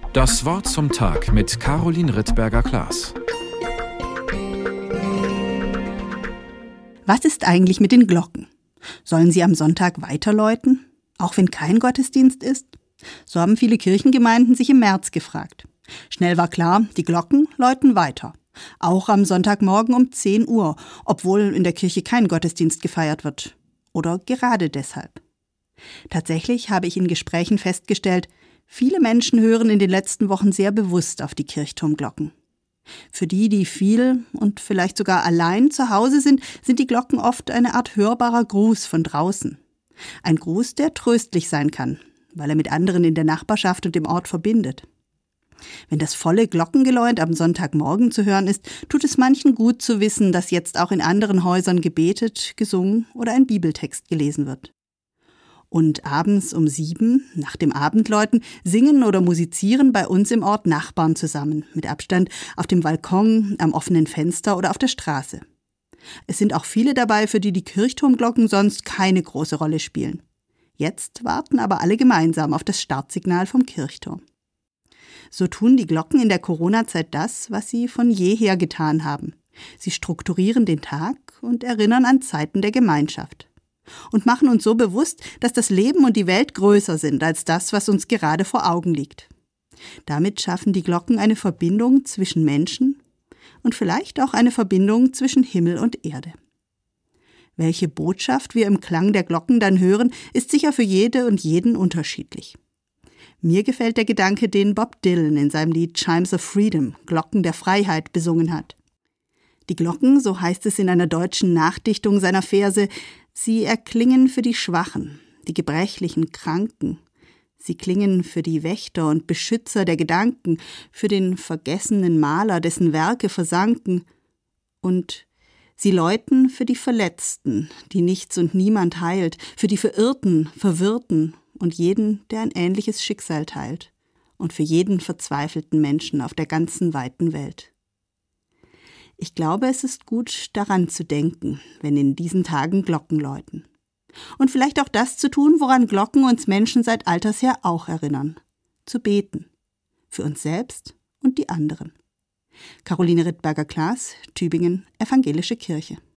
Das Wort zum Tag mit Caroline Rittberger-Klaas. Was ist eigentlich mit den Glocken? Sollen sie am Sonntag weiterläuten, auch wenn kein Gottesdienst ist? So haben viele Kirchengemeinden sich im März gefragt. Schnell war klar, die Glocken läuten weiter. Auch am Sonntagmorgen um 10 Uhr, obwohl in der Kirche kein Gottesdienst gefeiert wird. Oder gerade deshalb. Tatsächlich habe ich in Gesprächen festgestellt, viele Menschen hören in den letzten Wochen sehr bewusst auf die Kirchturmglocken. Für die, die viel und vielleicht sogar allein zu Hause sind die Glocken oft eine Art hörbarer Gruß von draußen. Ein Gruß, der tröstlich sein kann, weil er mit anderen in der Nachbarschaft und dem Ort verbindet. Wenn das volle Glockengeläut am Sonntagmorgen zu hören ist, tut es manchen gut zu wissen, dass jetzt auch in anderen Häusern gebetet, gesungen oder ein Bibeltext gelesen wird. Und abends um 7, nach dem Abendläuten, singen oder musizieren bei uns im Ort Nachbarn zusammen, mit Abstand auf dem Balkon, am offenen Fenster oder auf der Straße. Es sind auch viele dabei, für die Kirchturmglocken sonst keine große Rolle spielen. Jetzt warten aber alle gemeinsam auf das Startsignal vom Kirchturm. So tun die Glocken in der Corona-Zeit das, was sie von jeher getan haben. Sie strukturieren den Tag und erinnern an Zeiten der Gemeinschaft. Und machen uns so bewusst, dass das Leben und die Welt größer sind als das, was uns gerade vor Augen liegt. Damit schaffen die Glocken eine Verbindung zwischen Menschen und vielleicht auch eine Verbindung zwischen Himmel und Erde. Welche Botschaft wir im Klang der Glocken dann hören, ist sicher für jede und jeden unterschiedlich. Mir gefällt der Gedanke, den Bob Dylan in seinem Lied Chimes of Freedom, Glocken der Freiheit, besungen hat. Die Glocken, so heißt es in einer deutschen Nachdichtung seiner Verse, sie erklingen für die Schwachen, die gebrechlichen Kranken. Sie klingen für die Wächter und Beschützer der Gedanken, für den vergessenen Maler, dessen Werke versanken. Und sie läuten für die Verletzten, die nichts und niemand heilt, für die Verirrten, Verwirrten und jeden, der ein ähnliches Schicksal teilt. Und für jeden verzweifelten Menschen auf der ganzen weiten Welt. Ich glaube, es ist gut, daran zu denken, wenn in diesen Tagen Glocken läuten. Und vielleicht auch das zu tun, woran Glocken uns Menschen seit alters her auch erinnern. Zu beten. Für uns selbst und die anderen. Caroline Rittberger-Klaas, Tübingen, Evangelische Kirche.